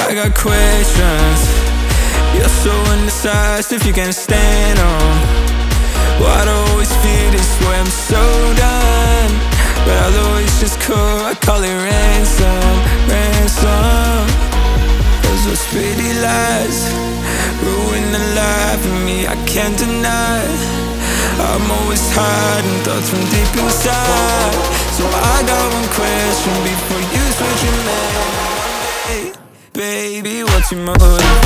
I got questions. You're so indecisive, you can't stand on what I always feel this way. I'm so done, but although it's just cool, I call it ransom, ransom. Cause those pretty lies ruin the life of me, I can't deny. I'm always hiding thoughts from deep inside. So I got one question before you switch your mind. Hey, baby, what's your motive?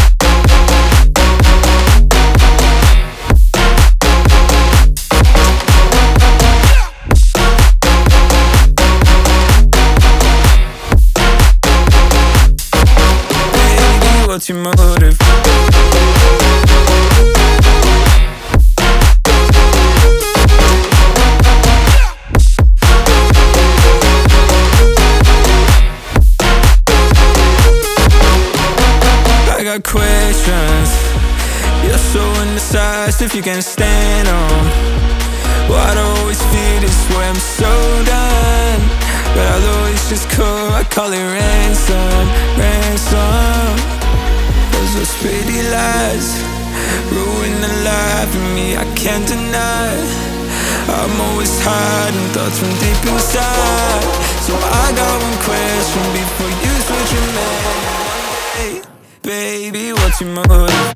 What's your motive? I got questions. You're so indecisive, you can't stand on what I always feel this way. I'm so done, but although it's just cool, I call it ransom, ransom. Cause those pretty lies ruin the life of me, I can't deny. I'm always hiding thoughts from deep inside. So I got one question before you switch your mind. Hey, baby, what's your motive?